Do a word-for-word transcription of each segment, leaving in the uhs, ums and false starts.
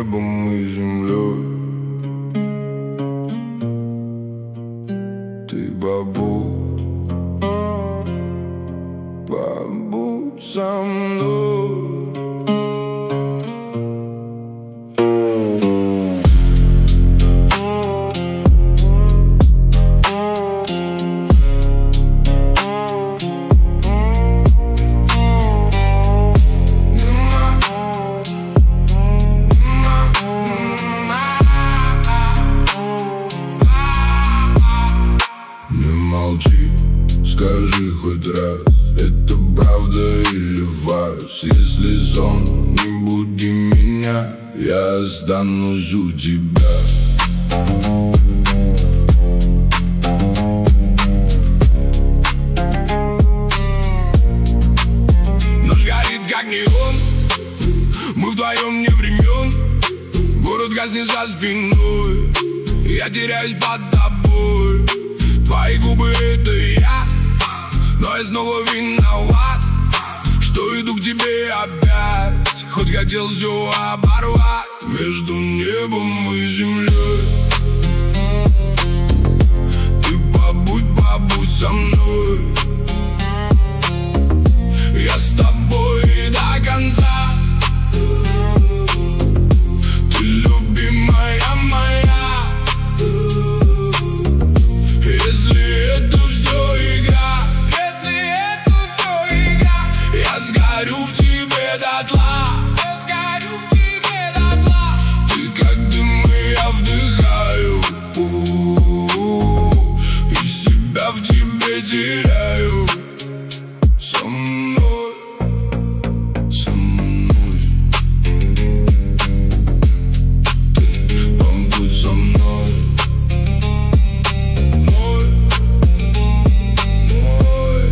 небом и землей. Ты побудь, побудь со мной. Молчи, скажи хоть раз, это правда или фарс? Если сон, не буди меня, я останусь у тебя. Ночь горит как неон, мы вдвоем не времен. Город гаснет за спиной, я теряюсь под тобой. Твои губы — это я, но я снова виноват, что иду к тебе опять. Хоть хотел все оборвать между небом и землей. Ты побудь, побудь со мной. Я с тобой до конца. Ты любимая моя. Сгорю в тебе дотла, сгорю в тебе дотла. Ты как дым, и я вдыхаю, и себя в тебе теряю. Со мной, со мной. Ты побудь со мной. Мой, мой.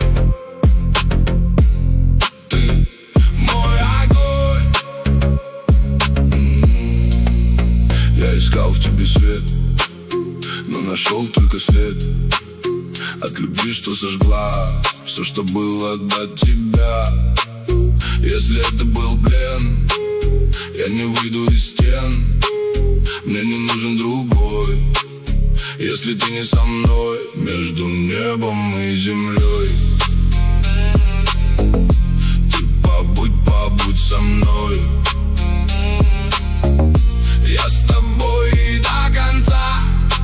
Я искал в тебе свет, но нашел только след от любви, что сожгла все, что было до тебя. Если это был плен, я не выйду из стен. Мне не нужен другой, если ты не со мной. Между небом и землей. Ты побудь, побудь со мной. Я с тобой до конца.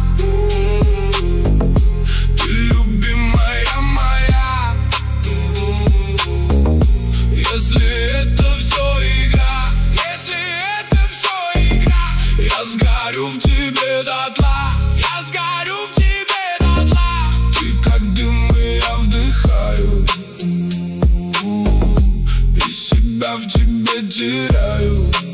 Ты любимая моя. Если это все игра, если это все игра, я сгорю в тебе дотла, я сгорю в тебе дотла. Ты как дым, и я вдыхаю, и себя в тебе теряю.